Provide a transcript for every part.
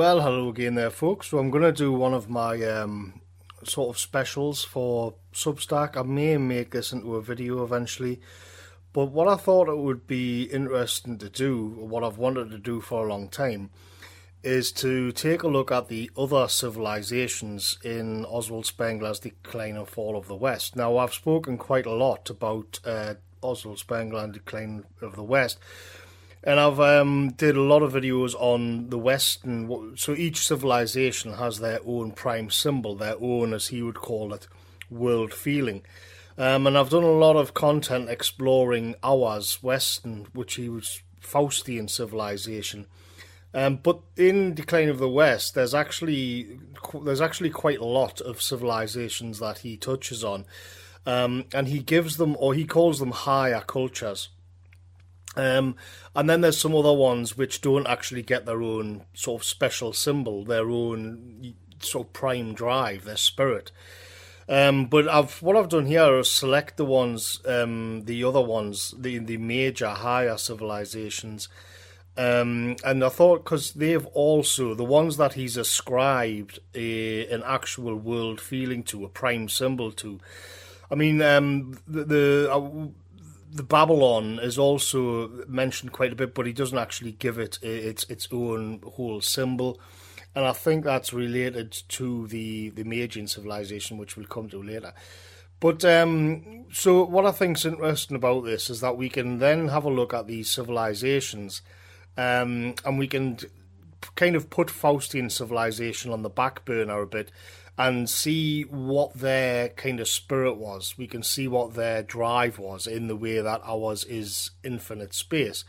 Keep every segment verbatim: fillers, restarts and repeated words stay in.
Well, hello again there, folks. So I'm going to do one of my um, sort of specials for Substack. I may make this into a video eventually, but what I thought it would be interesting to do, or what I've wanted to do for a long time, is to take a look at the other civilizations in Oswald Spengler's Decline and Fall of the West. Now, I've spoken quite a lot about uh, Oswald Spengler and Decline of the West, and I've um, did a lot of videos on the Western. So each civilization has their own prime symbol, their own, as he would call it, world feeling. Um, and I've done a lot of content exploring ours, Western, which he was Faustian civilization. Um, but in Decline of the West, there's actually there's actually quite a lot of civilizations that he touches on, um, and he gives them, or he calls them, higher cultures. Um, and then there's some other ones which don't actually get their own sort of special symbol, their own sort of prime drive, their spirit. Um, but I've what I've done here is select the ones, um, the other ones, the the major higher civilizations. Um, and I thought, because they've also, the ones that he's ascribed a, an actual world feeling to, a prime symbol to. I mean, um, the the, uh, the Babylon is also mentioned quite a bit, but he doesn't actually give it its its own whole symbol. And I think that's related to the, the Magian civilization, which we'll come to later. But um, so what I think's interesting about this is that we can then have a look at these civilizations. Um, and we can kind of put Faustian civilization on the back burner a bit and see what their kind of spirit was. We can see what their drive was in the way that ours is infinite space.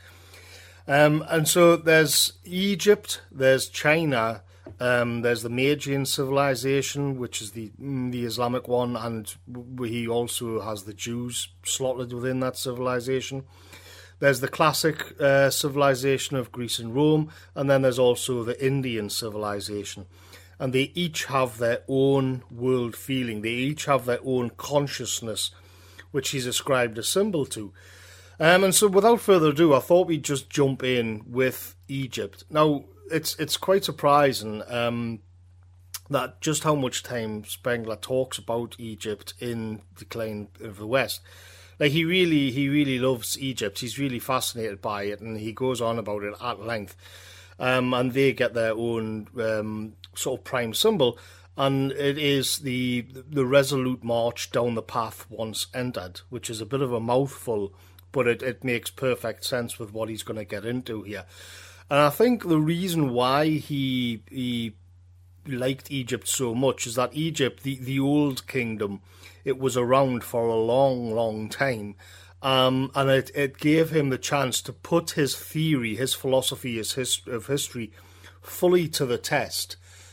Um, and so there's Egypt, there's China, um, there's the Magian civilization, which is the the Islamic one, and he also has the Jews slotted within that civilization. There's the classic uh, civilization of Greece and Rome, and then there's also the Indian civilization. And they each have their own world feeling. They each have their own consciousness, which he's ascribed a symbol to. Um, and so without further ado, I thought we'd just jump in with Egypt. Now, it's it's quite surprising um, that just how much time Spengler talks about Egypt in Decline of the West. Like, he really, he really loves Egypt. He's really fascinated by it, and he goes on about it at length. Um, and they get their own um, sort of prime symbol, and it is the the resolute march down the path once entered, which is a bit of a mouthful, but it, it makes perfect sense with what he's going to get into here. And I think the reason why he he liked Egypt so much is that Egypt, the, the old kingdom, it was around for a long, long time. Um, and it, it gave him the chance to put his theory, his philosophy his his, of history fully to the test.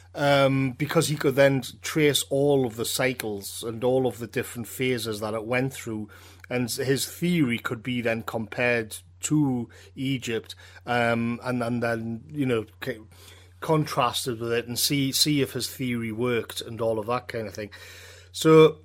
Um, because he could then trace all of the cycles and all of the different phases that it went through. And his theory could be then compared to Egypt, um, and, and then, you know, contrasted with it and see see if his theory worked and all of that kind of thing. So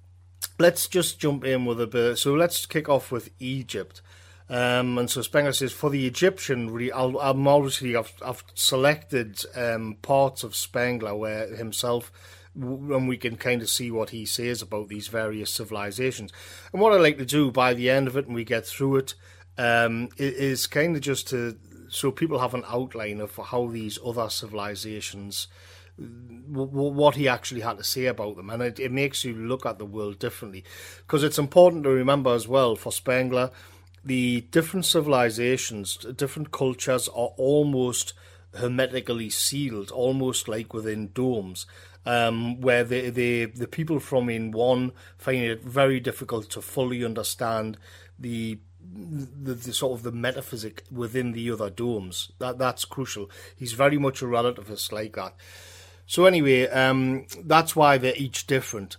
let's just jump in with a bit. So let's kick off with Egypt. Um, and so Spengler says, for the Egyptian, really, I'll, I'm obviously, I've, I've selected um, parts of Spengler where himself, and we can kind of see what he says about these various civilizations. And what I like to do by the end of it, and we get through it, um, is kind of just to, so people have an outline of how these other civilizations, what he actually had to say about them. And it, it makes you look at the world differently. Because it's important to remember as well, for Spengler, the different civilizations, different cultures are almost hermetically sealed, almost like within domes, um, where the, the, the people from in one find it very difficult to fully understand the The, the sort of the metaphysic within the other domes. That that's crucial. He's very much a relativist like that. So anyway, um, that's why they're each different.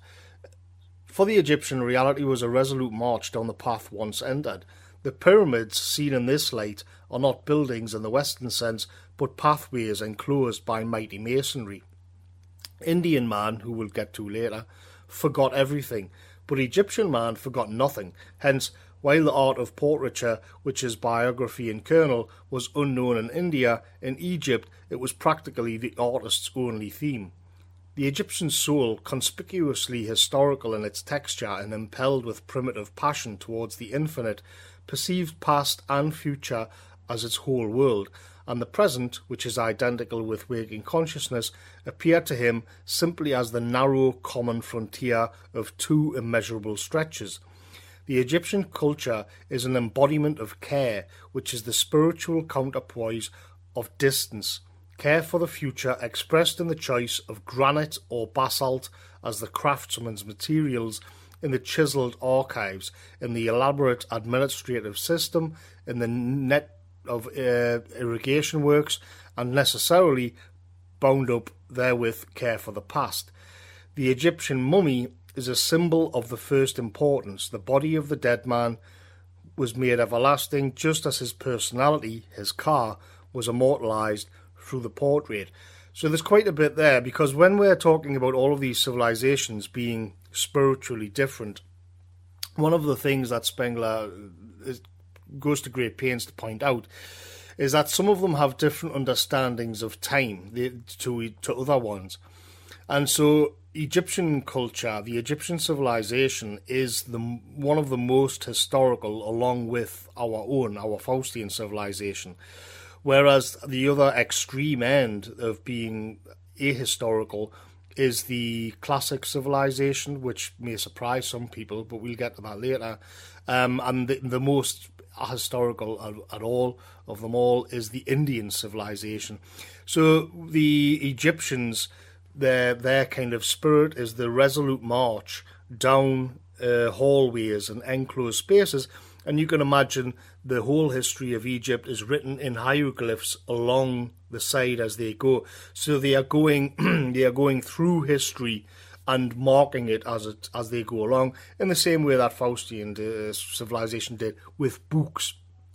For the Egyptian, reality was a resolute march down the path once entered. The pyramids, seen in this light, are not buildings in the Western sense, but pathways enclosed by mighty masonry. Indian man, who we'll get to later, forgot everything, but Egyptian man forgot nothing. Hence, While the art of portraiture, which is biography and kernel, was unknown in India, in Egypt it was practically the artist's only theme. The Egyptian soul, conspicuously historical in its texture and impelled with primitive passion towards the infinite, perceived past and future as its whole world, and the present, which is identical with waking consciousness, appeared to him simply as the narrow common frontier of two immeasurable stretches. The Egyptian culture is an embodiment of care, which is the spiritual counterpoise of distance. Care for the future expressed in the choice of granite or basalt as the craftsman's materials, in the chiselled archives, in the elaborate administrative system, in the net of uh, irrigation works, and necessarily bound up therewith care for the past. The Egyptian mummy is a symbol of the first importance. The body of the dead man was made everlasting, just as his personality, his car, was immortalised through the portrait. So there's quite a bit there, because when we're talking about all of these civilizations being spiritually different, one of the things that Spengler is, goes to great pains to point out is that some of them have different understandings of time to, to other ones. And so Egyptian culture, the Egyptian civilization, is the one of the most historical, along with our own, our Faustian civilization. Whereas the other extreme end of being ahistorical is the classic civilization, which may surprise some people, but we'll get to that later. Um, and the, the most historical at, at all of them all is the Indian civilization. So the Egyptians, Their their kind of spirit is the resolute march down uh, hallways and enclosed spaces, and you can imagine the whole history of Egypt is written in hieroglyphs along the side as they go. So they are going they are going through history and marking it as it as they go along, in the same way that Faustian uh, civilization did with books.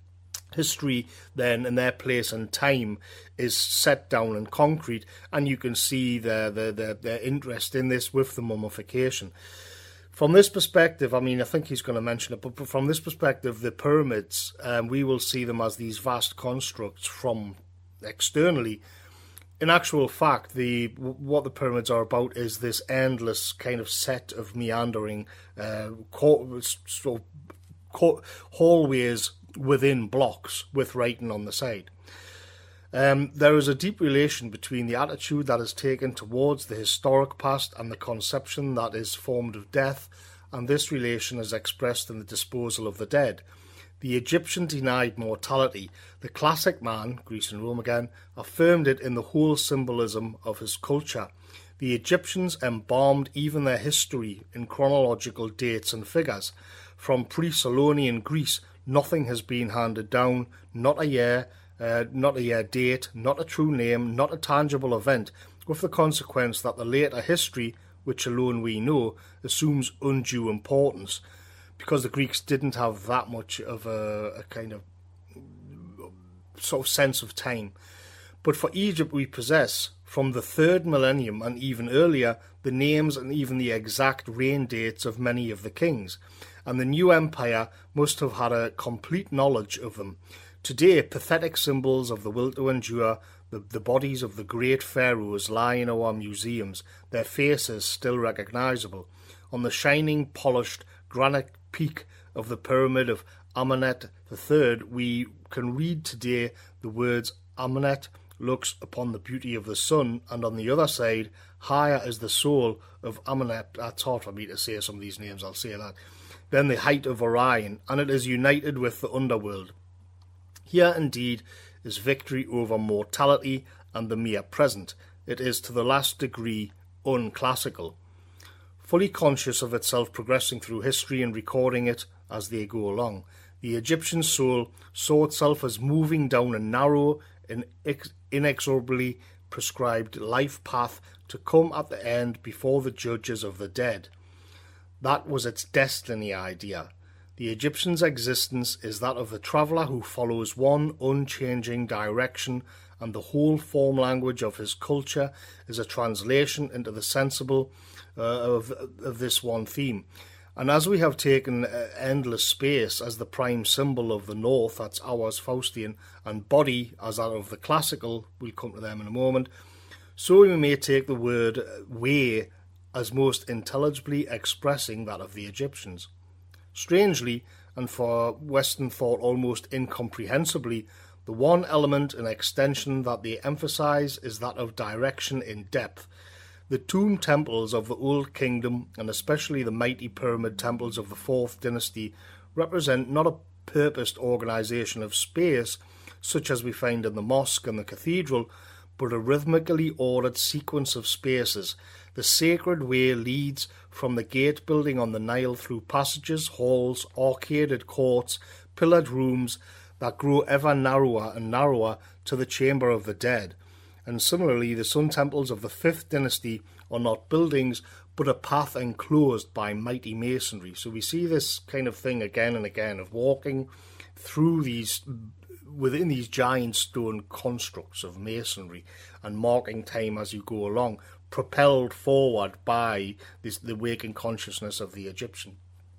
History then, in their place and time, is set down in concrete, and you can see their, their, their, their interest in this with the mummification. From this perspective, I mean, I think he's going to mention it, but from this perspective, the pyramids, um, we will see them as these vast constructs from externally. In actual fact, the what the pyramids are about is this endless kind of set of meandering uh, sort of hallways within blocks with writing on the side. Um, there is a deep relation between the attitude that is taken towards the historic past and the conception that is formed of death, and this relation is expressed in the disposal of the dead. The Egyptian denied mortality. The classic man, Greece and Rome again, affirmed it in the whole symbolism of his culture. The Egyptians embalmed even their history in chronological dates and figures. From pre-Solonian Greece, nothing has been handed down, not a year, uh, not a year date, not a true name, not a tangible event, with the consequence that the later history, which alone we know, assumes undue importance, because the Greeks didn't have that much of a, a kind of sort of sense of time. But for Egypt we possess, from the third millennium and even earlier, the names and even the exact reign dates of many of the kings, and the new empire must have had a complete knowledge of them. Today, pathetic symbols of the will to endure, the, the bodies of the great pharaohs lie in our museums, their faces still recognizable. On the shining, polished granite peak of the pyramid of Amenet the Third, we can read today the words, Amenet looks upon the beauty of the sun, and on the other side, higher is the soul of Amenet. That's hard for me to say some of these names, I'll say that. Then the height of Orion, and it is united with the underworld. Here indeed is victory over mortality and the mere present. It is to the last degree unclassical. Fully conscious of itself progressing through history and recording it as they go along, the Egyptian soul saw itself as moving down a narrow and inexorably prescribed life path to come at the end before the judges of the dead. That was its destiny idea. The Egyptian's existence is that of the traveller who follows one unchanging direction, and the whole form language of his culture is a translation into the sensible uh, of, of this one theme. And as we have taken uh, endless space as the prime symbol of the North, that's ours, Faustian, and body as that of the classical, we'll come to them in a moment, so we may take the word way as most intelligibly expressing that of the Egyptians. Strangely, and for Western thought almost incomprehensibly, the one element and extension that they emphasize is that of direction in depth. The tomb temples of the Old Kingdom, and especially the mighty pyramid temples of the Fourth Dynasty, represent not a purposed organization of space, such as we find in the mosque and the cathedral, but a rhythmically ordered sequence of spaces. The sacred way leads from the gate building on the Nile through passages, halls, arcaded courts, pillared rooms that grow ever narrower and narrower to the chamber of the dead. And similarly, the sun temples of the Fifth Dynasty are not buildings, but a path enclosed by mighty masonry. So we see this kind of thing again and again, of walking through these, within these giant stone constructs of masonry, and marking time as you go along, propelled forward by this, the waking consciousness of the Egyptian.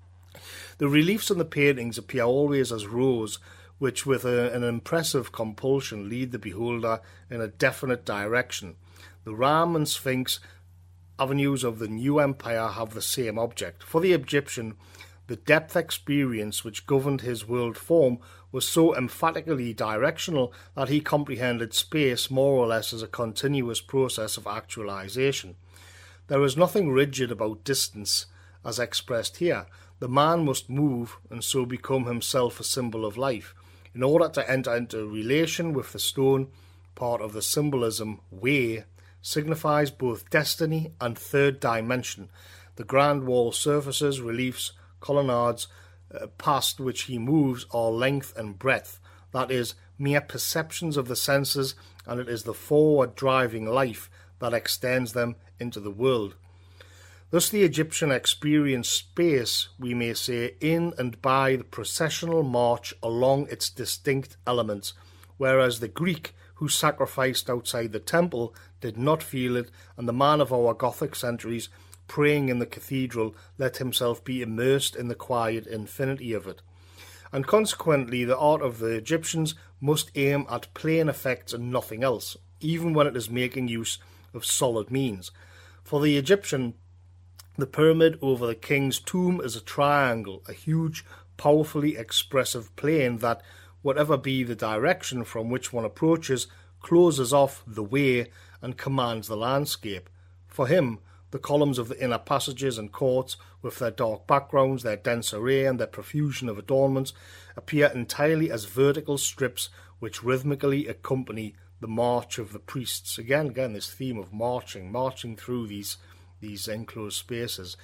The reliefs and the paintings appear always as rows, which with a, an impressive compulsion lead the beholder in a definite direction. The Ram and Sphinx avenues of the new empire have the same object. For the Egyptian, the depth experience which governed his world form was so emphatically directional that he comprehended space more or less as a continuous process of actualization. There is nothing rigid about distance as expressed here. The man must move and so become himself a symbol of life. In order to enter into relation with the stone, part of the symbolism, way, signifies both destiny and third dimension. The grand wall surfaces, reliefs, colonnades, uh, past which he moves are length and breadth. That is, mere perceptions of the senses, and it is the forward driving life that extends them into the world. Thus the Egyptian experienced space, we may say, in and by the processional march along its distinct elements, whereas the Greek, who sacrificed outside the temple, did not feel it, and the man of our Gothic centuries, praying in the cathedral, let himself be immersed in the quiet infinity of it. And consequently the art of the Egyptians must aim at plain effects and nothing else, even when it is making use of solid means. For the Egyptian, the pyramid over the king's tomb is a triangle, a huge, powerfully expressive plane that, whatever be the direction from which one approaches, closes off the way and commands the landscape. For him, the columns of the inner passages and courts, with their dark backgrounds, their dense array, and their profusion of adornments, appear entirely as vertical strips which rhythmically accompany the march of the priests. Again, again, this theme of marching, marching through these these enclosed spaces.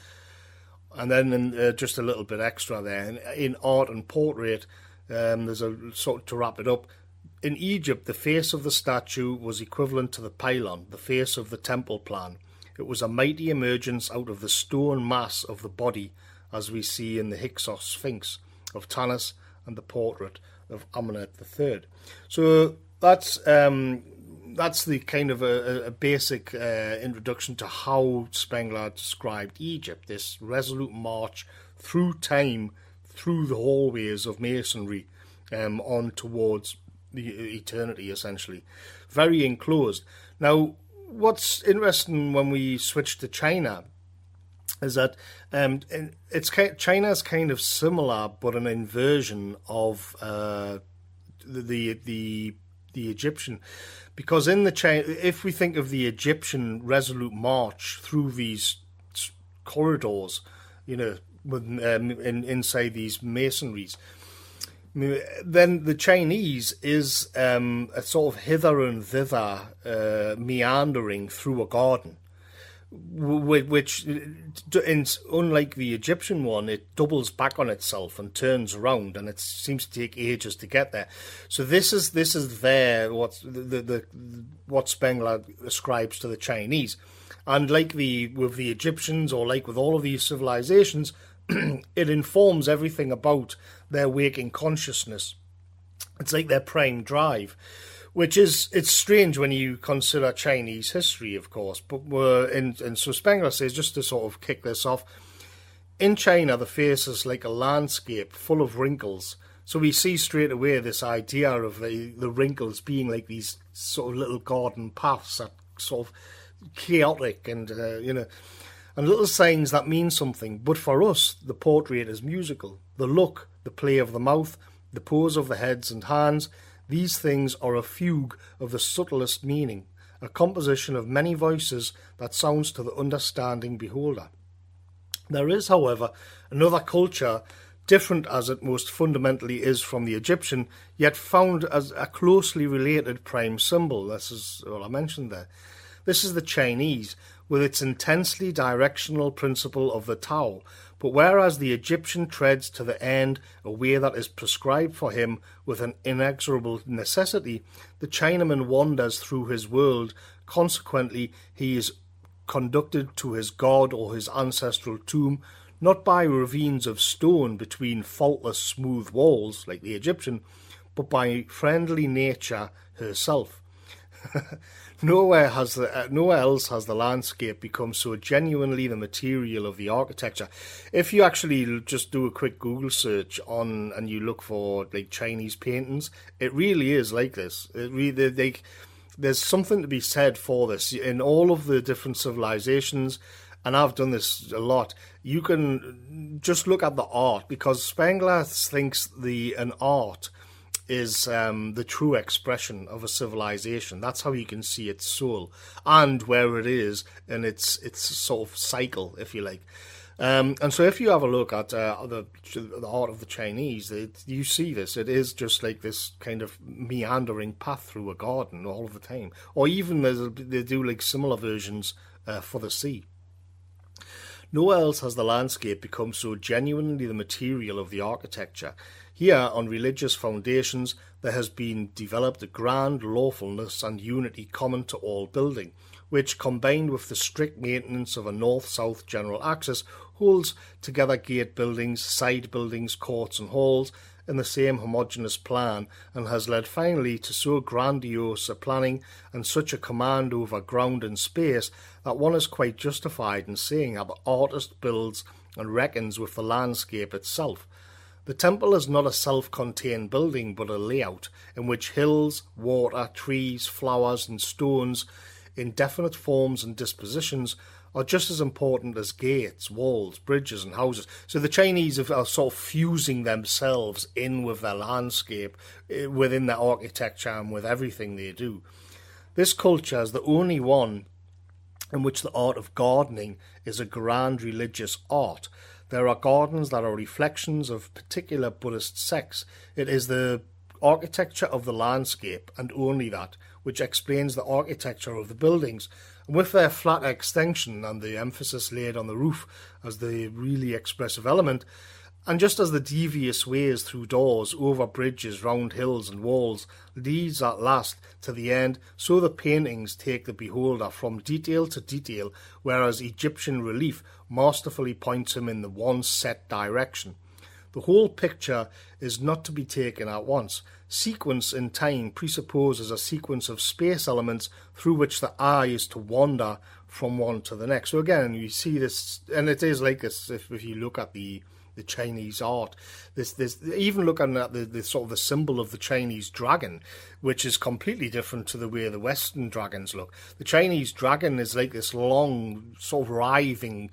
And then in, uh, just a little bit extra there, in, in art and portrait, um, there's a sort of, to wrap it up, in Egypt the face of the statue was equivalent to the pylon, the face of the temple plan. It was a mighty emergence out of the stone mass of the body, as we see in the Hyksos Sphinx of Tanis and the portrait of Amenhotep the Third. So that's um, that's the kind of a, a basic uh, introduction to how Spengler described Egypt, this resolute march through time, through the hallways of masonry, um, on towards the eternity, essentially. Very enclosed. Now, what's interesting when we switch to China is that um, it's China's kind of similar, but an inversion of uh, the the the Egyptian, because in the China, if we think of the Egyptian resolute march through these corridors, you know, with, um, in, inside these masonries, then the Chinese is um, a sort of hither and thither uh, meandering through a garden, which, unlike the Egyptian one, it doubles back on itself and turns around, and it seems to take ages to get there. So this is this is there what the, the what Spengler ascribes to the Chinese, and like the with the Egyptians, or like with all of these civilizations, it informs everything about their waking consciousness. It's like their prime drive, which is, it's strange when you consider Chinese history, of course, but we're in, and so Spengler says, just to sort of kick this off, in China, the face is like a landscape full of wrinkles. So we see straight away this idea of the, the wrinkles being like these sort of little garden paths that sort of chaotic and, uh, you know, and little signs that mean something. But for us, the portrait is musical. The look, the play of the mouth, the pose of the heads and hands, these things are a fugue of the subtlest meaning, a composition of many voices that sounds to the understanding beholder. There is, however, another culture, different as it most fundamentally is from the Egyptian, yet found as a closely related prime symbol. This is what I mentioned there. This is the Chinese, with its intensely directional principle of the Tao. But whereas the Egyptian treads to the end a way that is prescribed for him with an inexorable necessity, the Chinaman wanders through his world. Consequently, he is conducted to his god or his ancestral tomb, not by ravines of stone between faultless smooth walls like the Egyptian, but by friendly nature herself. Nowhere has the, uh, nowhere else has the landscape become so genuinely the material of the architecture. If you actually just do a quick Google search on and you look for like Chinese paintings, it really is like this. It really, they, they, there's something to be said for this in all of the different civilizations. And I've done this a lot. You can just look at the art, because Spengler thinks the an art is um, the true expression of a civilization. That's how you can see its soul and where it is in its its sort of cycle, if you like. Um, and so if you have a look at uh, the, the art of the Chinese, it, you see this. It is just like this kind of meandering path through a garden all of the time. Or even they do like similar versions uh, for the sea. Nowhere else has the landscape become so genuinely the material of the architecture. Here, on religious foundations, there has been developed a grand lawfulness and unity common to all building, which, combined with the strict maintenance of a north-south general axis, holds together gate buildings, side buildings, courts and halls in the same homogeneous plan, and has led finally to so grandiose a planning and such a command over ground and space that one is quite justified in saying that the artist builds and reckons with the landscape itself. The temple is not a self-contained building, but a layout in which hills, water, trees, flowers and stones in definite forms and dispositions are just as important as gates, walls, bridges and houses. So the Chinese are sort of fusing themselves in with their landscape, within their architecture and with everything they do. This culture is the only one in which the art of gardening is a grand religious art. There are gardens that are reflections of particular Buddhist sects. It is the architecture of the landscape, and only that, which explains the architecture of the buildings. And with their flat extension and the emphasis laid on the roof as the really expressive element, and just as the devious ways through doors, over bridges, round hills and walls leads at last to the end, so the paintings take the beholder from detail to detail, whereas Egyptian relief masterfully points him in the one set direction. The whole picture is not to be taken at once. Sequence in time presupposes a sequence of space elements through which the eye is to wander from one to the next. So again, you see this, and it is like this if, if you look at the the Chinese art. This, this, even looking at the, the sort of the symbol of the Chinese dragon, which is completely different to the way the Western dragons look. The Chinese dragon is like this long, sort of writhing,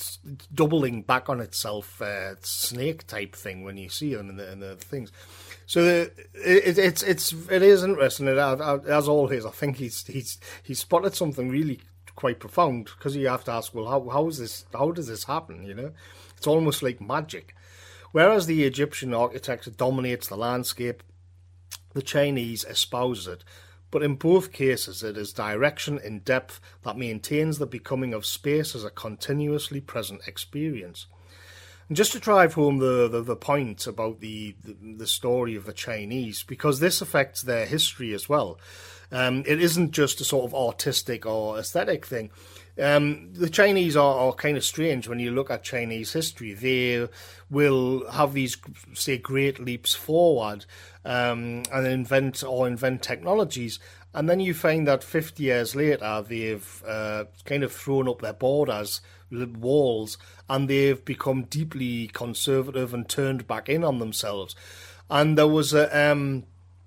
doubling back on itself, uh, snake type thing when you see them in the, in the things. So the, it, it's it's it is interesting. It, as always, I think he's he's he's spotted something really quite profound, because you have to ask, well, how how is this? How does this happen? You know. It's almost like magic. Whereas the Egyptian architecture dominates the landscape, the Chinese espouses it. But in both cases, it is direction in depth that maintains the becoming of space as a continuously present experience. And just to drive home the, the, the point about the, the, the story of the Chinese, because this affects their history as well. Um, it isn't just a sort of artistic or aesthetic thing. Um, the Chinese are, are kind of strange when you look at Chinese history. They will have these, say, great leaps forward um, and invent or invent technologies. And then you find that fifty years later, they've uh, kind of thrown up their borders, walls, and they've become deeply conservative and turned back in on themselves. And there was a, um,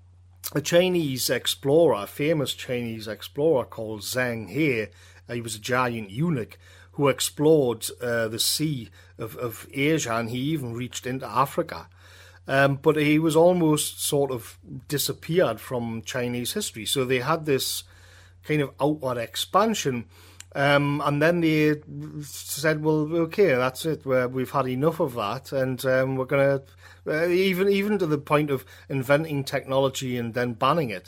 a Chinese explorer, a famous Chinese explorer called Zheng He. He was a giant eunuch who explored uh, the sea of, of Asia, and he even reached into Africa. Um, but he was almost sort of disappeared from Chinese history. So they had this kind of outward expansion. Um, and then they said, well, okay, that's it. We're, we've had enough of that. And um, we're going to, uh, even even to the point of inventing technology and then banning it.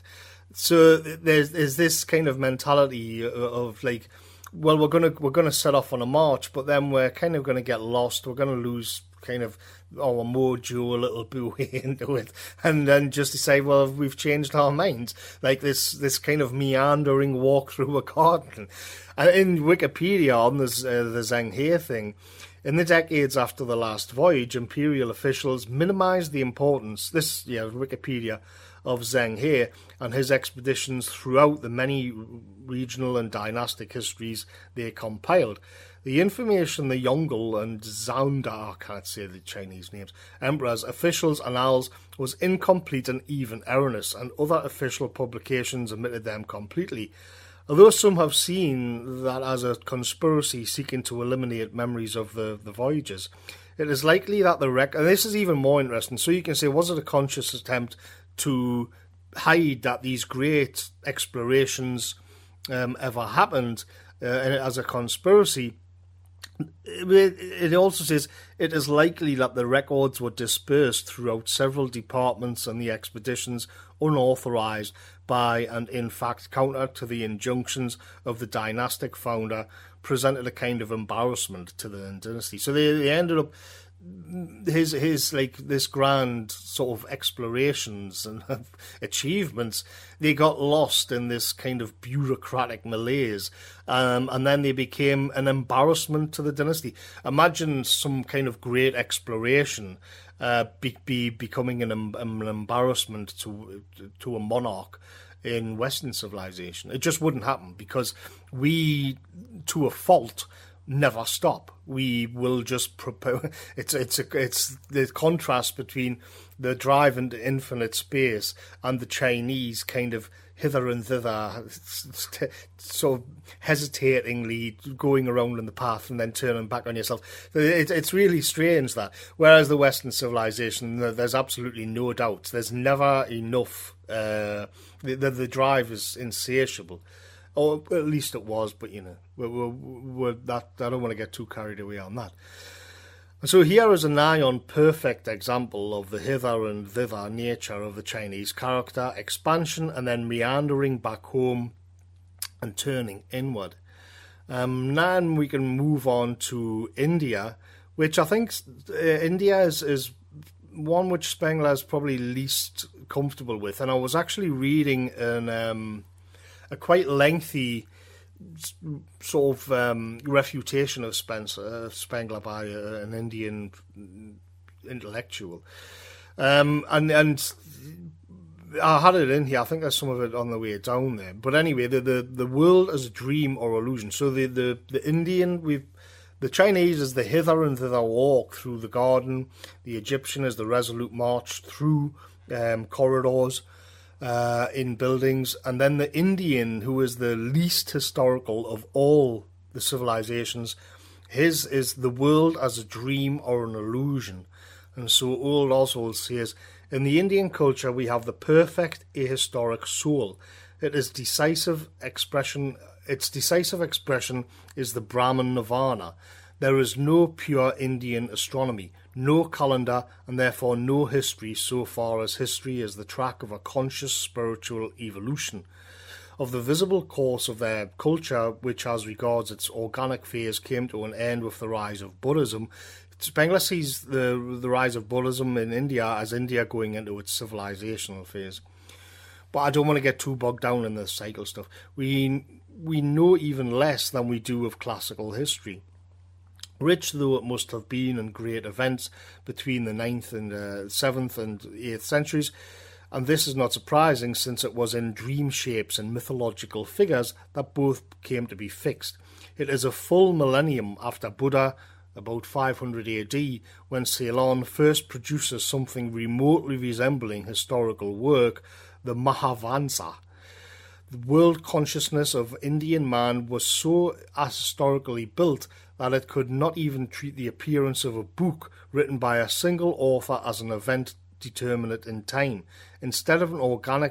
So there's, there's this kind of mentality of, of like, well, we're gonna we're gonna set off on a march, but then we're kind of gonna get lost. We're gonna lose kind of our mojo a little bit into it, and then just decide, well, we've changed our minds. Like this this kind of meandering walk through a garden. And in Wikipedia on this uh, the Zheng He thing, in the decades after the last voyage, imperial officials minimised the importance. This yeah Wikipedia. Of Zheng He and his expeditions throughout the many regional and dynastic histories they compiled. The information the Yongle and Zaunda, I can't say the Chinese names, emperors, officials, annals was incomplete and even erroneous, and other official publications omitted them completely. Although some have seen that as a conspiracy seeking to eliminate memories of the, the voyages, it is likely that the record, and this is even more interesting, so you can say, was it a conscious attempt to hide that these great explorations um, ever happened uh, as a conspiracy? It also says it is likely that the records were dispersed throughout several departments and the expeditions unauthorized by and in fact counter to the injunctions of the dynastic founder presented a kind of embarrassment to the dynasty. So they, they ended up his his like this grand sort of explorations and achievements, they got lost in this kind of bureaucratic malaise, um, and then they became an embarrassment to the dynasty. Imagine some kind of great exploration uh, be, be becoming an, an embarrassment to to a monarch in Western civilization. It just wouldn't happen, because we, to a fault, never stop. We will just propose. It's it's a, it's the contrast between the drive into infinite space and the Chinese kind of hither and thither, sort of hesitatingly going around in the path and then turning back on yourself. It, it's really strange that. Whereas the Western civilization, there's absolutely no doubt. There's never enough. Uh, the, the the drive is insatiable. Or at least it was, but, you know, we're, we're, we're that, I don't want to get too carried away on that. So here is a nigh on perfect example of the hither and thither nature of the Chinese character, expansion and then meandering back home and turning inward. Um, now we can move on to India, which I think uh, India is, is one which Spengler is probably least comfortable with. And I was actually reading an... Um, a quite lengthy sort of um, refutation of Spencer, uh, Spengler by uh, an Indian intellectual. Um, and and I had it in here. I think there's some of it on the way down there. But anyway, the, the, the world as a dream or illusion. So the, the, the Indian, we've, the Chinese is the hither and thither walk through the garden. The Egyptian is the resolute march through um, corridors. Uh, in buildings, and then the Indian, who is the least historical of all the civilizations, his is the world as a dream or an illusion. And so Old Oswald says, in the Indian culture we have the perfect ahistoric soul. It is decisive expression. Its decisive expression is the Brahman Nirvana. There is no pure Indian astronomy, no calendar, and therefore no history so far as history is the track of a conscious spiritual evolution. Of the visible course of their culture, which as regards its organic phase came to an end with the rise of Buddhism, Spengler sees the, the rise of Buddhism in India as India going into its civilizational phase. But I don't want to get too bogged down in the cycle stuff. We we know even less than we do of classical history. Rich though it must have been in great events between the ninth and uh, seventh and eighth centuries, and this is not surprising since it was in dream shapes and mythological figures that both came to be fixed. It is a full millennium after Buddha, about five hundred A D, when Ceylon first produces something remotely resembling historical work, the Mahavansa. The world consciousness of Indian man was so historically built that it could not even treat the appearance of a book written by a single author as an event determinate in time. Instead of an organic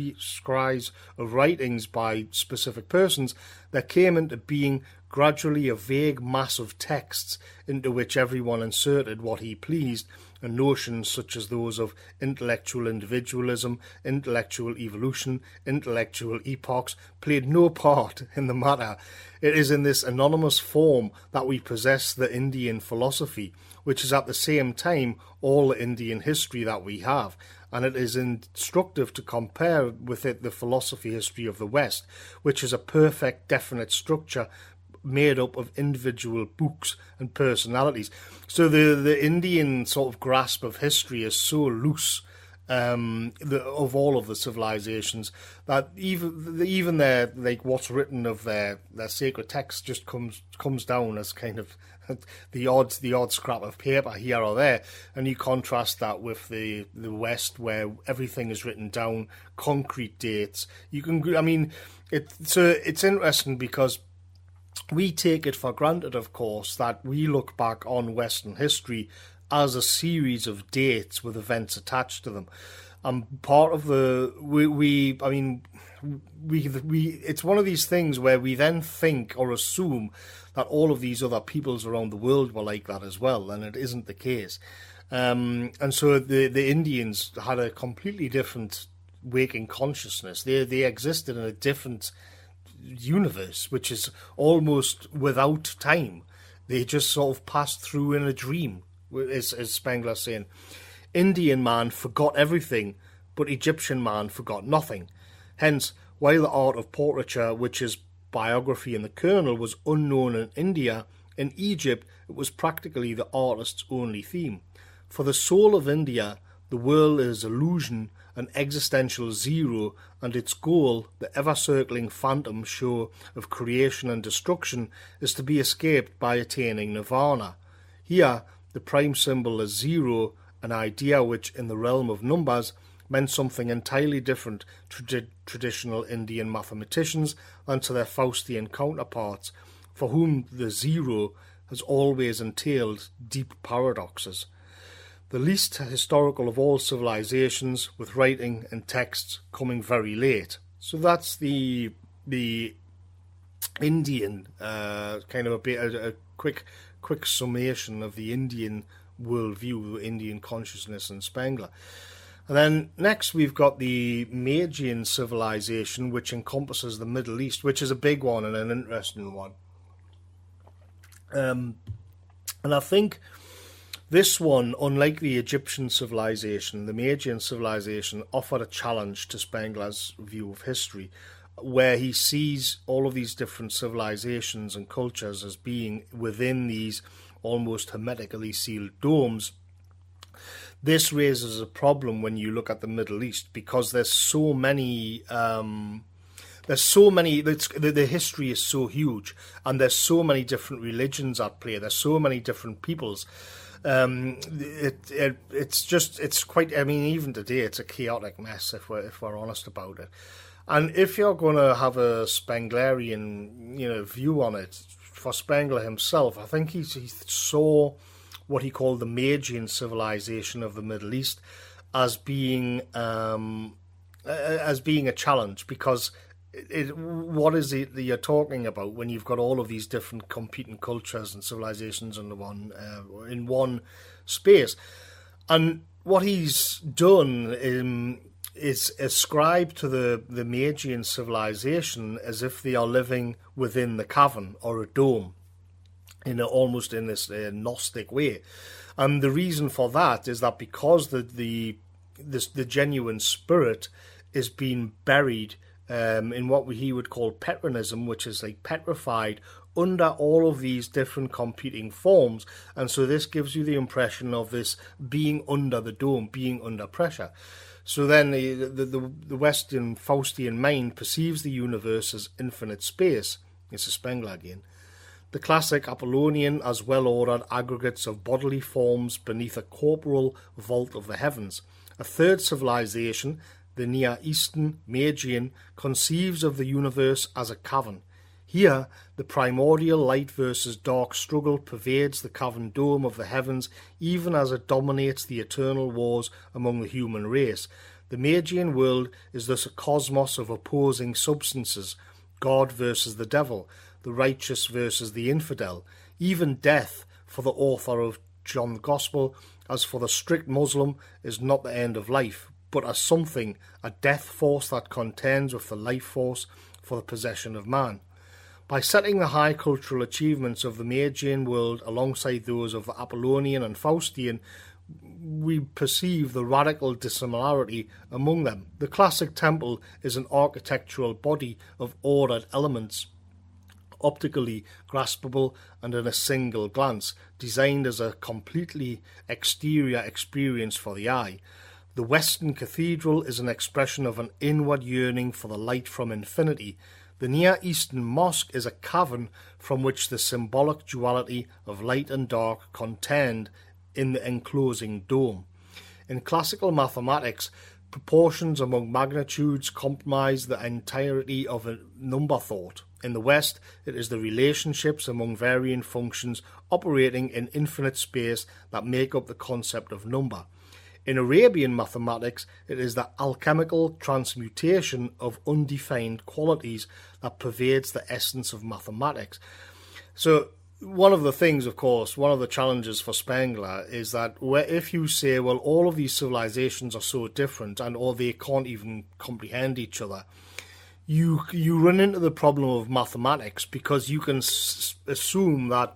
scries of writings by specific persons, there came into being gradually a vague mass of texts into which everyone inserted what he pleased, and notions such as those of intellectual individualism, intellectual evolution, intellectual epochs played no part in the matter. It is in this anonymous form that we possess the Indian philosophy, which is at the same time all the Indian history that we have, and it is instructive to compare with it the philosophy history of the West, which is a perfect, definite structure made up of individual books and personalities. So the the Indian sort of grasp of history is so loose, um, the, of all of the civilizations, that even even their like what's written of their their sacred text just comes comes down as kind of the odd the odd scrap of paper here or there, and you contrast that with the the West, where everything is written down, concrete dates. You can, I mean, it so it's interesting because we take it for granted, of course, that we look back on Western history as a series of dates with events attached to them. And part of the, we, we I mean, we, we, it's one of these things where we then think or assume that all of these other peoples around the world were like that as well, and it isn't the case. Um, and so the, the Indians had a completely different waking consciousness. They, they existed in a different universe, which is almost without time. They just sort of passed through in a dream, as, as Spengler's saying. Indian man forgot everything, but Egyptian man forgot nothing. Hence, while the art of portraiture, which is biography in the kernel, was unknown in India, in Egypt it was practically the artist's only theme. For the soul of India, the world is illusion, an existential zero, and its goal, the ever-circling phantom show of creation and destruction, is to be escaped by attaining nirvana. Here, the prime symbol is zero, an idea which, in the realm of numbers, meant something entirely different to trad- traditional Indian mathematicians than to their Faustian counterparts, for whom the zero has always entailed deep paradoxes. The least historical of all civilizations, with writing and texts coming very late. So that's the the Indian uh, kind of a bit a, a quick quick summation of the Indian worldview, Indian consciousness, and Spengler. And then next we've got the Magian civilization, which encompasses the Middle East, which is a big one and an interesting one. Um, and I think this one, unlike the Egyptian civilization, the Magian civilization offered a challenge to Spengler's view of history, where he sees all of these different civilizations and cultures as being within these almost hermetically sealed domes. This raises a problem when you look at the Middle East, because there's so many... Um, There's so many, the, the history is so huge, and there's so many different religions at play, there's so many different peoples. Um, it, it it's just it's quite. I mean, even today, it's a chaotic mess if we're if we're honest about it. And if you're going to have a Spenglerian, you know, view on it, for Spengler himself, I think he he saw what he called the Magian civilization of the Middle East as being um, as being a challenge, because It, it, what is it that you're talking about when you've got all of these different competing cultures and civilizations in the one uh, in one space? And what he's done um, is ascribe to the, the Magian civilization as if they are living within the cavern or a dome, in a, almost in this uh, Gnostic way. And the reason for that is that because the the this, the genuine spirit is being buried um, in what he would call Petronism, which is like petrified under all of these different competing forms. And so this gives you the impression of this being under the dome, being under pressure. So then the, the, the, the Western Faustian mind perceives the universe as infinite space. This is Spengler again. The classic Apollonian as well-ordered aggregates of bodily forms beneath a corporal vault of the heavens. A third civilization, the Near Eastern Magian, conceives of the universe as a cavern. Here, the primordial light versus dark struggle pervades the cavern dome of the heavens, even as it dominates the eternal wars among the human race. The Magian world is thus a cosmos of opposing substances, God versus the devil, the righteous versus the infidel. Even death, for the author of John's Gospel, as for the strict Muslim, is not the end of life, but as something, a death force that contends with the life force for the possession of man. By setting the high cultural achievements of the Magian world alongside those of the Apollonian and Faustian, we perceive the radical dissimilarity among them. The classic temple is an architectural body of ordered elements, optically graspable and in a single glance, designed as a completely exterior experience for the eye. The Western cathedral is an expression of an inward yearning for the light from infinity. The Near Eastern mosque is a cavern from which the symbolic duality of light and dark contend in the enclosing dome. In classical mathematics, proportions among magnitudes comprise the entirety of a number thought. In the West, it is the relationships among varying functions operating in infinite space that make up the concept of number. In Arabian mathematics, it is the alchemical transmutation of undefined qualities that pervades the essence of mathematics. So, one of the things, of course, one of the challenges for Spengler is that where if you say, well, all of these civilizations are so different and or they can't even comprehend each other, you you run into the problem of mathematics, because you can s- assume that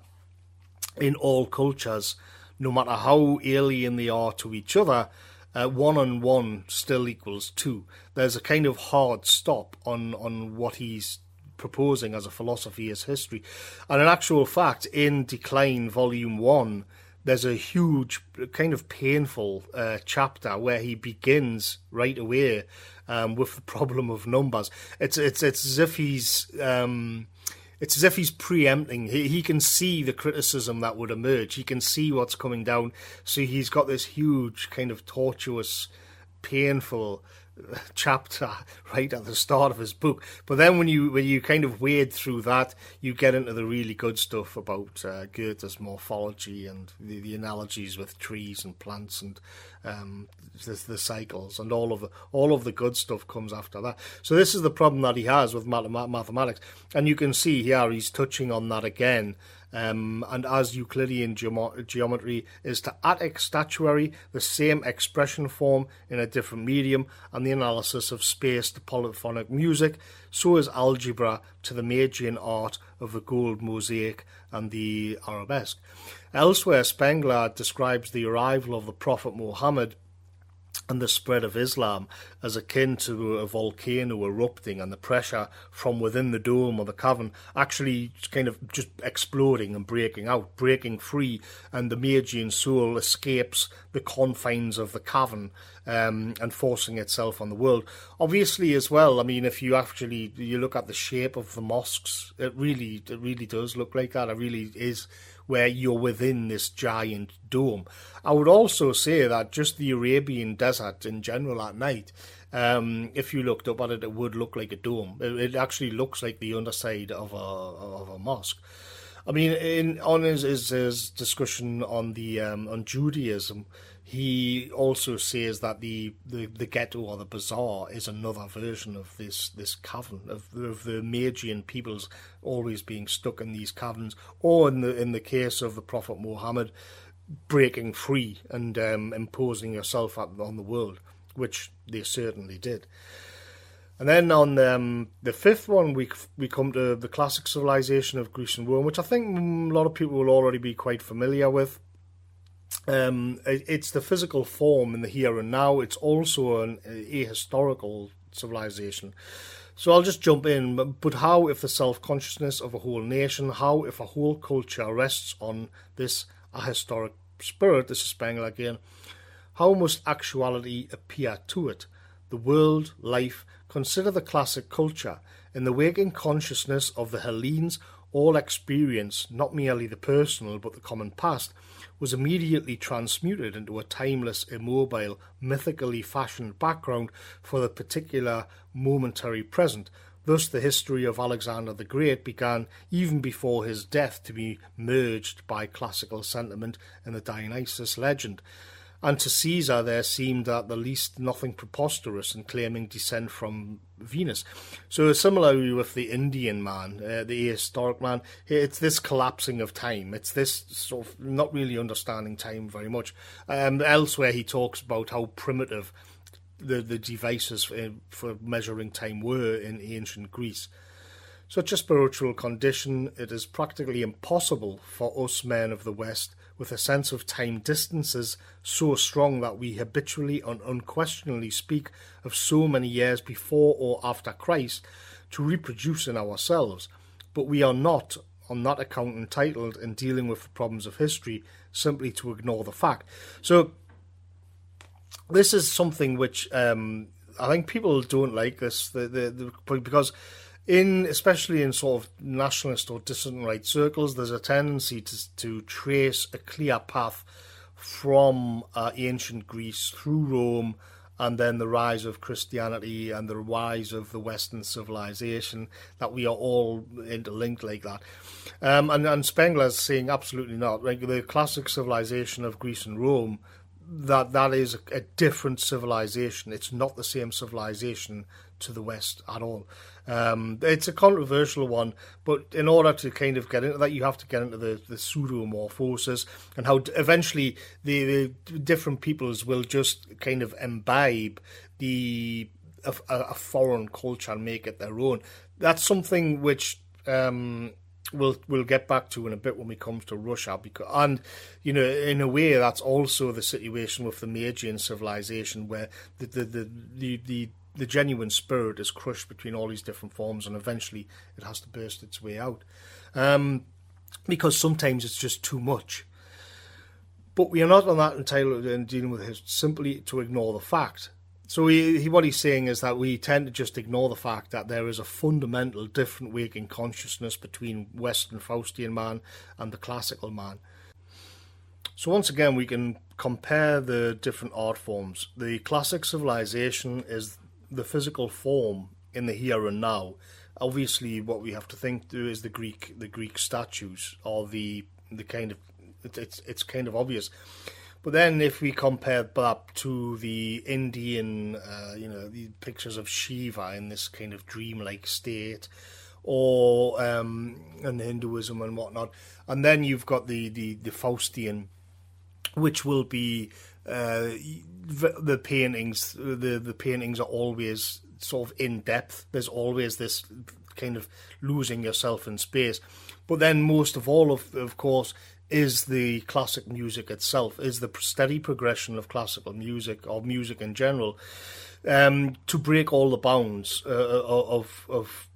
in all cultures, no matter how alien they are to each other, uh, one and one still equals two. There's a kind of hard stop on, on what he's proposing as a philosophy as history. And in actual fact, in Decline Volume one, there's a huge, kind of painful uh, chapter where he begins right away um, with the problem of numbers. It's it's it's as if he's um, it's as if he's preempting. He he can see the criticism that would emerge. He can see what's coming down. So he's got this huge, kind of tortuous, painful chapter right at the start of his book. But then when you when you kind of wade through that, you get into the really good stuff about uh, Goethe's morphology and the, the analogies with trees and plants and um, the, the cycles, and all of the all of the good stuff comes after that. So this is the problem that he has with math- mathematics, and you can see here he's touching on that again. Um, and as Euclidean geom- geometry is to Attic statuary, the same expression form in a different medium, and the analysis of space to polyphonic music, so is algebra to the Magian art of the gold mosaic and the arabesque. Elsewhere, Spengler describes the arrival of the Prophet Muhammad and the spread of Islam as akin to a volcano erupting and the pressure from within the dome or the cavern actually kind of just exploding and breaking out, breaking free, and the Magian soul escapes the confines of the cavern um, and forcing itself on the world. Obviously, as well, I mean, if you actually you look at the shape of the mosques, it really, it really does look like that. It really is where you're within this giant dome. I would also say that just the Arabian desert in general at night, um, if you looked up at it, it would look like a dome. It, it actually looks like the underside of a of a mosque. I mean, in on his his, his discussion on the um, on Judaism, he also says that the, the, the ghetto or the bazaar is another version of this this cavern of, of the Magian peoples always being stuck in these caverns, or in the in the case of the Prophet Muhammad, breaking free and um, imposing yourself on the world, which they certainly did. And then on um, the fifth one, we we come to the classic civilization of Greece and Rome, which I think a lot of people will already be quite familiar with. Um, it's the physical form in the here and now. It's also an ahistorical civilization. So I'll just jump in. But how if the self-consciousness of a whole nation, how if a whole culture rests on this ahistoric spirit, this is Spengler again, how must actuality appear to it? The world, life, consider the classic culture. In the waking consciousness of the Hellenes, all experience, not merely the personal but the common past, was immediately transmuted into a timeless, immobile, mythically fashioned background for the particular momentary present. Thus the history of Alexander the Great began even before his death to be merged by classical sentiment in the Dionysus legend. And to Caesar there seemed at the least nothing preposterous in claiming descent from Venus. So similarly with the Indian man, uh, the ahistoric man, it's this collapsing of time. It's this sort of not really understanding time very much. Um, elsewhere he talks about how primitive the, the devices for, for measuring time were in ancient Greece. Such a spiritual condition, it is practically impossible for us men of the West, with a sense of time distances so strong that we habitually and unquestionably speak of so many years before or after Christ, to reproduce in ourselves. But we are not, on that account, entitled, in dealing with the problems of history, simply to ignore the fact. So this is something which um, I think people don't like this, the, the, the, because in especially in sort of nationalist or dissident right circles, there's a tendency to to trace a clear path from uh, ancient Greece through Rome, and then the rise of Christianity and the rise of the Western civilization, that we are all interlinked like that. Um, and, and Spengler's saying absolutely not. Like the classic civilization of Greece and Rome, that that is a, a different civilization. It's not the same civilization to the West at all. Um, it's a controversial one, but in order to kind of get into that, you have to get into the, the pseudomorphosis and how eventually the, the different peoples will just kind of imbibe the a, a foreign culture and make it their own. That's something which um, we'll we'll get back to in a bit when we come to Russia, because and you know in a way that's also the situation with the Magian civilization, where the the the the, the the genuine spirit is crushed between all these different forms, and eventually it has to burst its way out. Um, because sometimes it's just too much. But we are not on that entitled in dealing with it simply to ignore the fact. So he, he, what he's saying is that we tend to just ignore the fact that there is a fundamental different waking consciousness between Western Faustian man and the classical man. So once again, we can compare the different art forms. The classic civilization is the physical form in the here and now. Obviously, what we have to think through is the Greek, the Greek statues, or the the kind of it, it's it's kind of obvious. But then, if we compare that to the Indian, uh, you know, the pictures of Shiva in this kind of dreamlike state, or um, and Hinduism and whatnot, and then you've got the the, the Faustian, which will be uh, the paintings. The the paintings are always sort of in depth. There's always this kind of losing yourself in space. But then, most of all, of of course, is the classic music itself. Is the steady progression of classical music, or music in general, um, to break all the bounds uh, of of.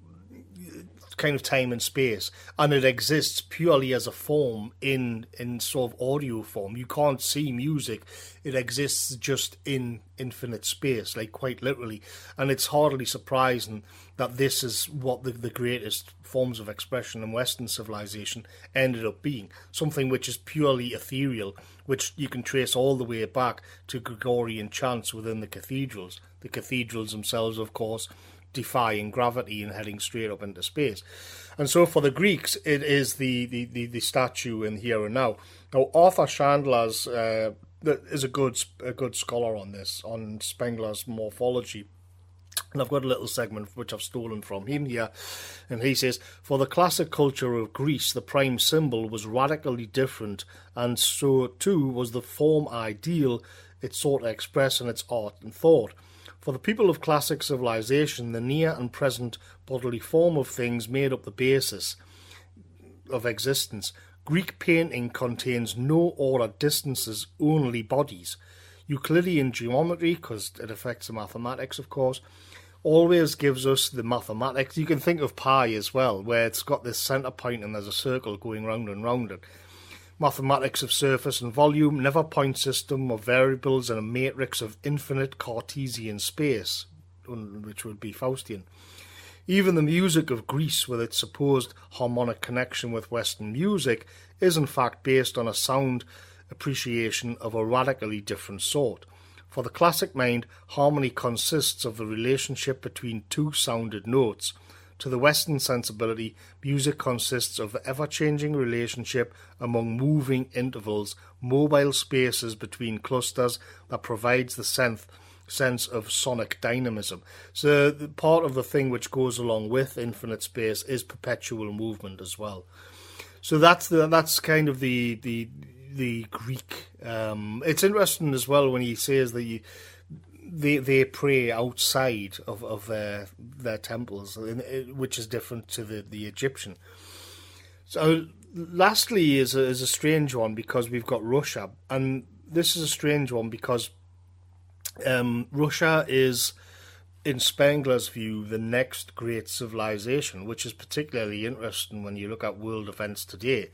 kind of time and space, and it exists purely as a form in in sort of audio form. You can't see music, it exists just in infinite space, like quite literally, and it's hardly surprising that this is what the, the greatest forms of expression in Western civilization ended up being, something which is purely ethereal, which you can trace all the way back to Gregorian chants within the cathedrals. The cathedrals themselves, of course, defying gravity and heading straight up into space. And so for the Greeks, it is the, the, the, the statue in here and now. Now, Arthur Chandler's uh, is a good a good scholar on this, on Spengler's morphology. And I've got a little segment which I've stolen from him here. And he says, for the classic culture of Greece, the prime symbol was radically different, and so too was the form ideal it sought to express in its art and thought. For the people of classic civilization, the near and present bodily form of things made up the basis of existence. Greek painting contains no ordered distances, only bodies. Euclidean geometry, because it affects the mathematics, of course, always gives us the mathematics. You can think of pi as well, where it's got this centre point and there's a circle going round and round it. Mathematics of surface and volume, never point system of variables, and a matrix of infinite Cartesian space, which would be Faustian. Even the music of Greece, with its supposed harmonic connection with Western music, is in fact based on a sound appreciation of a radically different sort. For the classic mind, harmony consists of the relationship between two sounded notes. To the Western sensibility, music consists of the ever-changing relationship among moving intervals, mobile spaces between clusters that provides the sense sense of sonic dynamism. So the part of the thing which goes along with infinite space is perpetual movement as well. So that's the that's kind of the the the Greek. Um, it's interesting as well when he says that you, they they pray outside of, of their their temples, which is different to the, the Egyptian. So lastly is a, is a strange one because we've got Russia, and this is a strange one because um, Russia is, in Spengler's view, the next great civilization, which is particularly interesting when you look at world events today.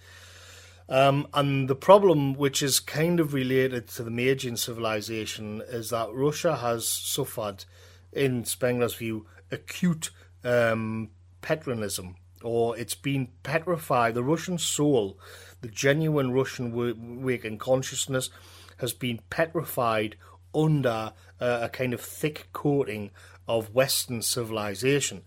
Um, and the problem, which is kind of related to the Magian civilization, is that Russia has suffered, in Spengler's view, acute um, Petronism, or it's been petrified. The Russian soul, the genuine Russian waking consciousness, has been petrified under uh, a kind of thick coating of Western civilization.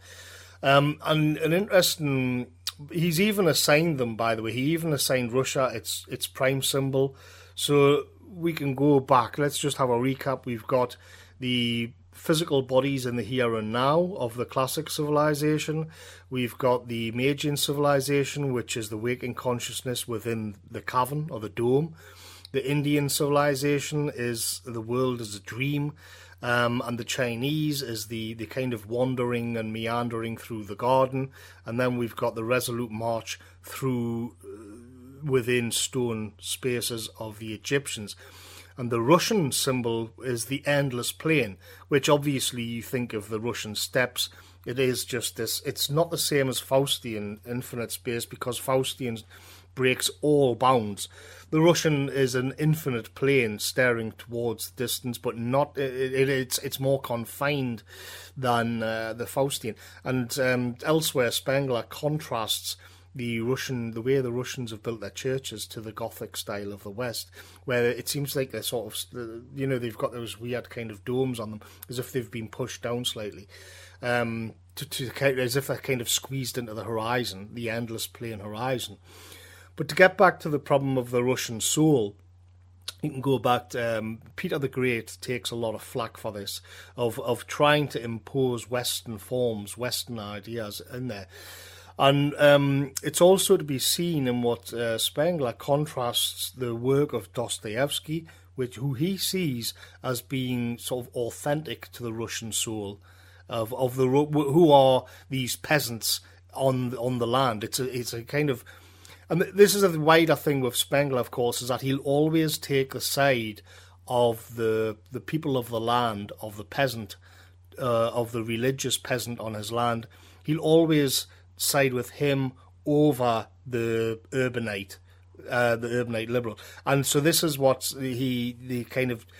Um, and an interesting... He's even assigned them, by the way. He even assigned Russia its its prime symbol. So we can go back. Let's just have a recap. We've got the physical bodies in the here and now of the classic civilization. We've got the Magian civilization, which is the waking consciousness within the cavern or the dome. The Indian civilization is the world as a dream. Um, and the Chinese is the, the kind of wandering and meandering through the garden. And then we've got the resolute march through uh, within stone spaces of the Egyptians. And the Russian symbol is the endless plain, which obviously you think of the Russian steppes. It is just this. It's not the same as Faustian infinite space, because Faustian breaks all bounds. The Russian is an infinite plane staring towards the distance, but not it, it, it's it's more confined than uh, the Faustian. And um, elsewhere, Spengler contrasts the Russian, the way the Russians have built their churches, to the Gothic style of the West, where it seems like they're sort of, you know, they've got those weird kind of domes on them, as if they've been pushed down slightly, um, to, to as if they're kind of squeezed into the horizon, the endless plane horizon. But to get back to the problem of the Russian soul, you can go back to um, Peter the Great takes a lot of flack for this, of, of trying to impose Western forms, Western ideas in there. And um, it's also to be seen in what uh, Spengler contrasts the work of Dostoevsky, which who he sees as being sort of authentic to the Russian soul, of of the who are these peasants on on the land. It's a it's a kind of... And this is a wider thing with Spengler, of course, is that he'll always take the side of the the people of the land, of the peasant, uh, of the religious peasant on his land. He'll always side with him over the urbanite, uh, the urbanite liberal. And so this is what he the kind of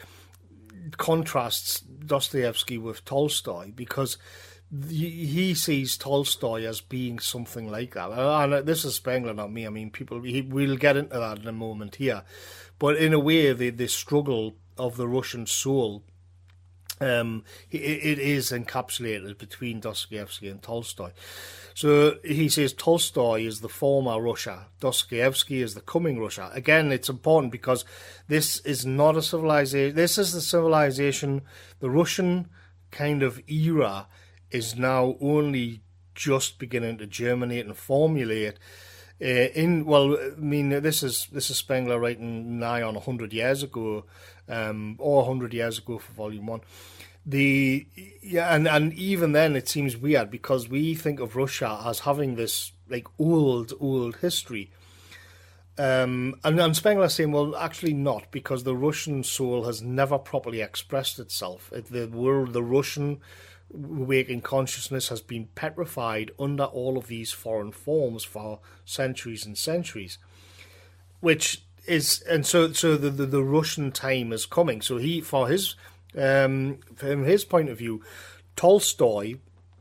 contrasts Dostoevsky with Tolstoy, because he sees Tolstoy as being something like that. And this is Spengler, not me. I mean, people, he, we'll get into that in a moment here. But in a way, the, the struggle of the Russian soul, um, it, it is encapsulated between Dostoevsky and Tolstoy. So he says Tolstoy is the former Russia, Dostoevsky is the coming Russia. Again, it's important because this is not a civilization. This is the civilization, the Russian kind of era is now only just beginning to germinate and formulate. Uh, in well, I mean, this is this is Spengler writing nigh on a hundred years ago, um, or a hundred years ago for Volume One. The yeah, and and even then it seems weird because we think of Russia as having this like old old history. Um, and, and Spengler saying, well, actually not, because the Russian soul has never properly expressed itself. It, the world, the Russian waking consciousness has been petrified under all of these foreign forms for centuries and centuries, which is, and so so the the, the Russian time is coming. So he, for his um, from his point of view, Tolstoy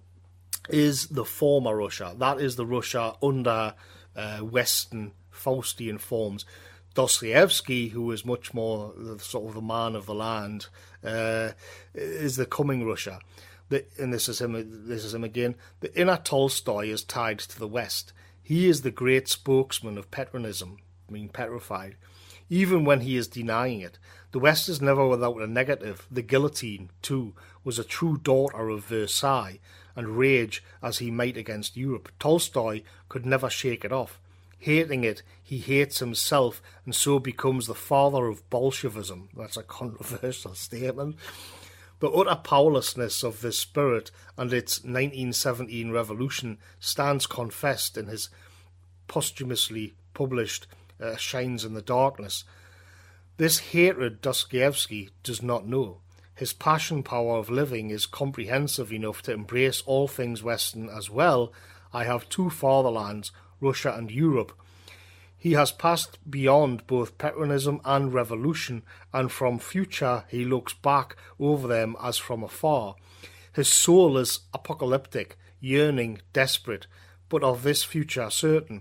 is the former Russia. That is the Russia under uh, Western Faustian forms. Dostoevsky, who is much more the, sort of the man of the land, uh, is the coming Russia. The, and this is him. This is him again. The inner Tolstoy is tied to the West. He is the great spokesman of Petronism, being petrified, even when he is denying it. The West is never without a negative. The guillotine, too, was a true daughter of Versailles, and rage as he might against Europe, Tolstoy could never shake it off. Hating it, he hates himself, and so becomes the father of Bolshevism. That's a controversial statement. The utter powerlessness of this spirit and its nineteen seventeen revolution stands confessed in his posthumously published uh, Shines in the Darkness. This hatred Dostoevsky does not know. His passion power of living is comprehensive enough to embrace all things Western as well. I have two fatherlands, Russia and Europe. He has passed beyond both Petronism and revolution, and from future he looks back over them as from afar. His soul is apocalyptic, yearning, desperate, but of this future certain.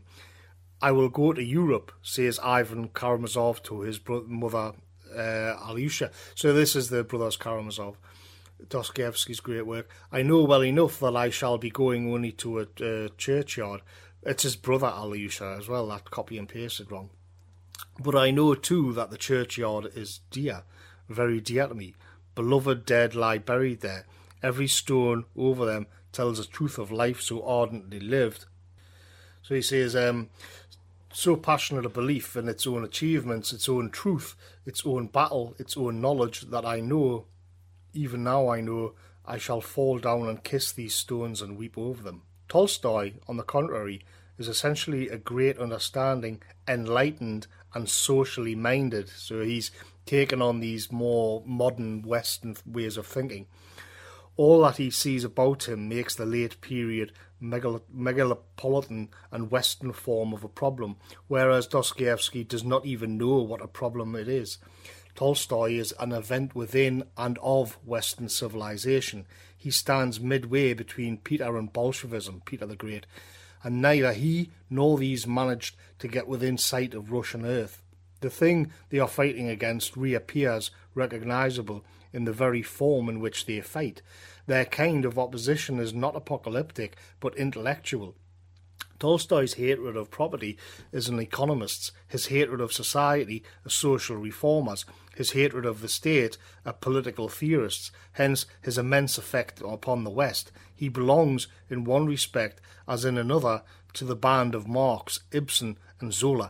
I will go to Europe, says Ivan Karamazov to his bro- mother uh, Alyosha. So this is the brothers Karamazov, Dostoevsky's great work. I know well enough that I shall be going only to a uh, churchyard. It's his brother Alyosha as well, that copy and pasted wrong. But I know too that the churchyard is dear, very dear to me. Beloved dead lie buried there. Every stone over them tells the truth of life so ardently lived. So he says, um, so passionate a belief in its own achievements, its own truth, its own battle, its own knowledge, that I know, even now I know, I shall fall down and kiss these stones and weep over them. Tolstoy, on the contrary, is essentially a great understanding, enlightened and socially minded. So he's taken on these more modern Western ways of thinking. All that he sees about him makes the late period megal- megalopolitan and Western form of a problem, whereas Dostoevsky does not even know what a problem it is. Tolstoy is an event within and of Western civilization. He stands midway between Peter and Bolshevism, Peter the Great, and neither he nor these managed to get within sight of Russian earth. The thing they are fighting against reappears recognizable in the very form in which they fight. Their kind of opposition is not apocalyptic, but intellectual. Tolstoy's hatred of property is an economist's, his hatred of society a social reformer's, his hatred of the state a political theorist's, hence his immense effect upon the West. He belongs, in one respect as in another, to the band of Marx, Ibsen and Zola.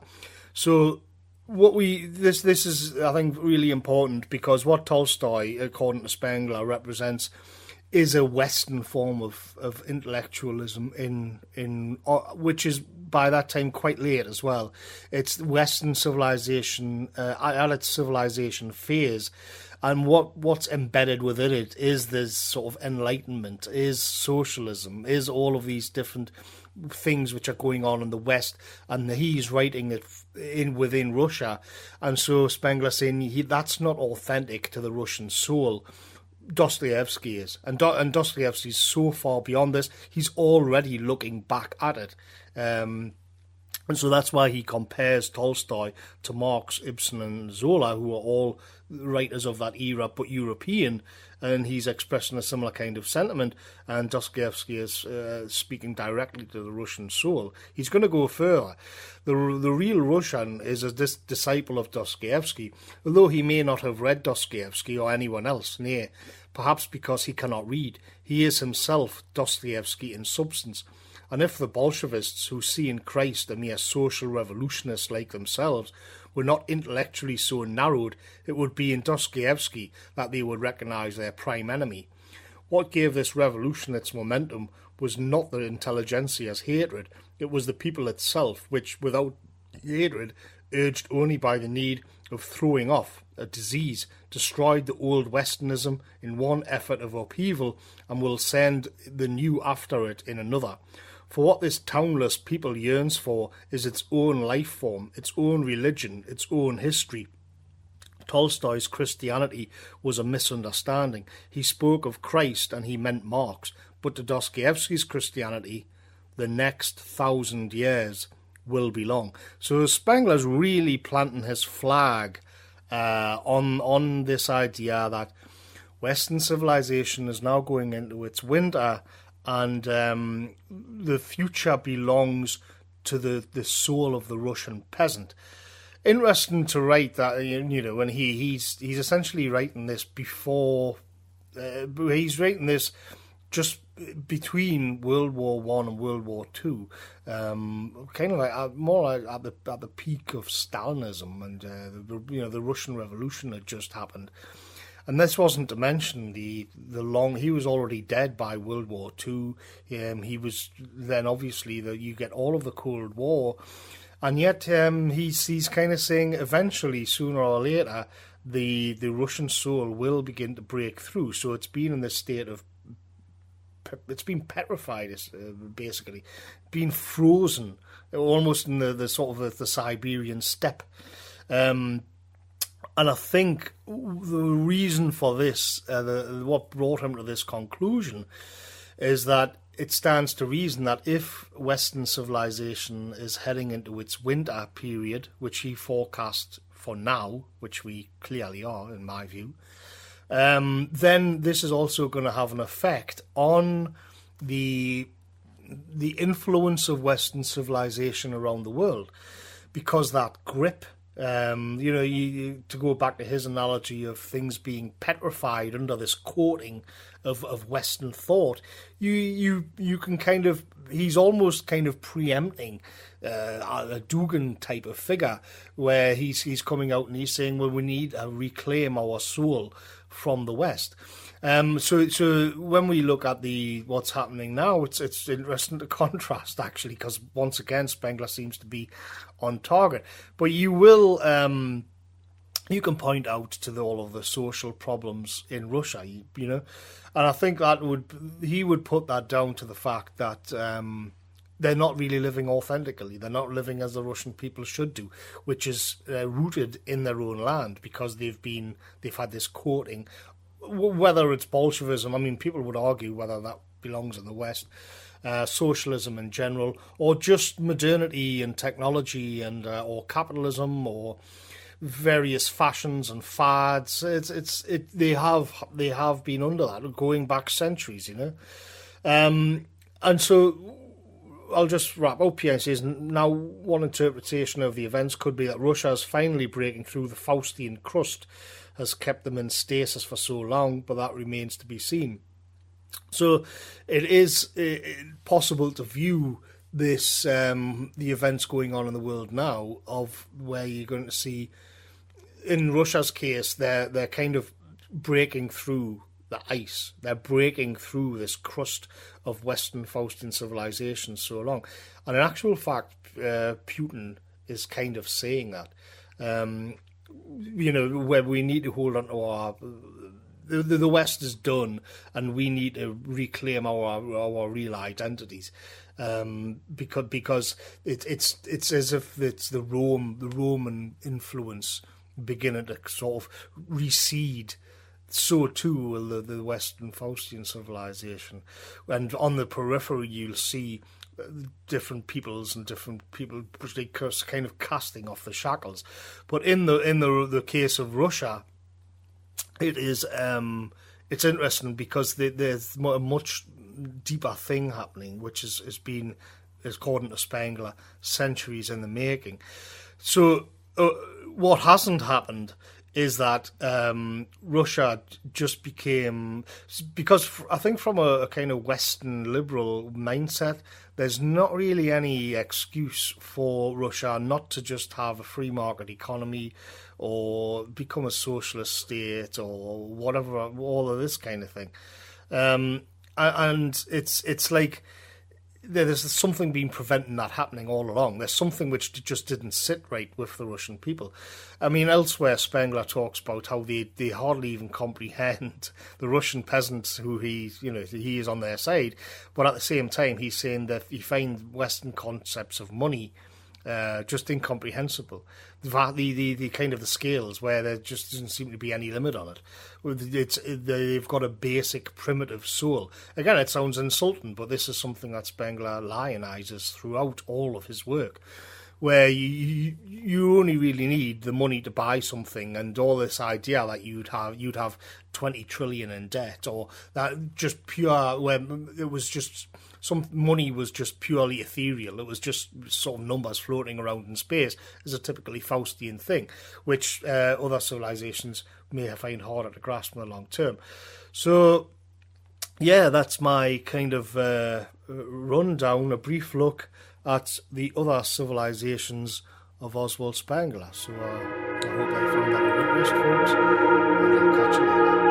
So what we this this is, I think, really important, because what Tolstoy, according to Spengler, represents is a Western form of, of intellectualism in in uh, which is by that time quite late as well. It's Western civilization uh, at its civilization phase, and what what's embedded within it is this sort of enlightenment, is socialism, is all of these different things which are going on in the West, and he's writing it in within Russia, and so Spengler saying he, that's not authentic to the Russian soul. Dostoevsky is, and Do- and Dostoevsky's so far beyond this, he's already looking back at it, um, and so that's why he compares Tolstoy to Marx, Ibsen and Zola, who are all writers of that era but European, and he's expressing a similar kind of sentiment, and Dostoevsky is uh, speaking directly to the Russian soul. He's going to go further. The the real Russian is a dis- disciple of Dostoevsky, although he may not have read Dostoevsky or anyone else, nay, perhaps because he cannot read. He is himself Dostoevsky in substance, and if the Bolshevists, who see in Christ a mere social revolutionist like themselves, were not intellectually so narrowed, it would be in Dostoevsky that they would recognize their prime enemy. What gave this revolution its momentum was not the intelligentsia's hatred, it was the people itself, which, without hatred, urged only by the need of throwing off, a disease, destroyed the old Westernism in one effort of upheaval, and will send the new after it in another. For what this townless people yearns for is its own life form, its own religion, its own history. Tolstoy's Christianity was a misunderstanding. He spoke of Christ and he meant Marx, but to Dostoevsky's Christianity, the next thousand years will be long. So Spengler's really planting his flag uh, on on this idea that Western civilization is now going into its winter, and um, the future belongs to the, the soul of the Russian peasant. Interesting to write that, you know, when he, he's he's essentially writing this before, uh, he's writing this just between World War One and World War Two, um, kind of like uh, more like at the at the peak of Stalinism, and uh, the, you know the Russian Revolution had just happened, and this wasn't to mention the the long he was already dead by World War Two. Um, he was then obviously that you get all of the Cold War, and yet um, he's he's kind of saying eventually, sooner or later, the the Russian soul will begin to break through. So it's been in this state of It's been petrified, uh, basically, been frozen, almost in the, the sort of the, the Siberian steppe. Um, and I think the reason for this, uh, the, what brought him to this conclusion, is that it stands to reason that if Western civilization is heading into its winter period, which he forecast for now, which we clearly are, in my view, Um, then this is also going to have an effect on the the influence of Western civilization around the world, because that grip, um, you know, you, you, to go back to his analogy of things being petrified under this coating of, of Western thought, you you you can kind of he's almost kind of preempting uh, a Dugan type of figure, where he's he's coming out and he's saying, well, we need to reclaim our soul from the West. Um, so, so when we look at the what's happening now, it's it's interesting to contrast actually, because once again Spengler seems to be on target. But you will, um, you can point out to the, all of the social problems in Russia, you, you know, and I think that would he would put that down to the fact that um, they're not really living authentically. They're not living as the Russian people should do, which is uh, rooted in their own land, because they've been they've had this coating. Whether it's Bolshevism, I mean, people would argue whether that belongs in the West, uh, socialism in general, or just modernity and technology, and uh, or capitalism, or various fashions and fads. It's it's it. They have they have been under that going back centuries, you know, um, and so. I'll just wrap up here and say, now one interpretation of the events could be that Russia is finally breaking through the Faustian crust, has kept them in stasis for so long, but that remains to be seen. So it is uh, possible to view this, um, the events going on in the world now, of where you're going to see, in Russia's case, they're, they're kind of breaking through the ice. They're breaking through this crust of Western Faustian civilization so long. And in actual fact, uh, Putin is kind of saying that. Um, you know, where we need to hold on to our... The, the West is done, and we need to reclaim our our real identities, um, because because it, it's it's as if it's the Rome the Roman influence beginning to sort of recede. So too will the, the Western Faustian civilization, and on the periphery you'll see different peoples and different people kind of casting off the shackles. But in the in the the case of Russia, it is um, it's interesting because there's a much deeper thing happening, which is has been, according to Spengler, centuries in the making. So uh, what hasn't happened is that um, Russia just became, because I think from a, a kind of Western liberal mindset, there's not really any excuse for Russia not to just have a free market economy or become a socialist state or whatever, all of this kind of thing. Um, and it's it's like there's something been preventing that happening all along. There's something which just didn't sit right with the Russian people. I mean, elsewhere, Spengler talks about how they, they hardly even comprehend the Russian peasants who he, you know, he is on their side. But at the same time, he's saying that he finds Western concepts of money uh, just incomprehensible. The, the, the kind of the scales where there just doesn't seem to be any limit on it. It's, they've got a basic primitive soul. Again, it sounds insulting, but this is something that Spengler lionises throughout all of his work, where you you only really need the money to buy something, and all this idea that you'd have you'd have twenty trillion in debt, or that just pure, where it was just some money was just purely ethereal. It was just sort of numbers floating around in space, is a typically Faustian thing, which uh, other civilizations may find harder to grasp in the long term. So, yeah, that's my kind of uh, rundown, a brief look at the other civilizations of Oswald Spengler. So uh, I hope I found that of interest, folks, and I'll catch you later.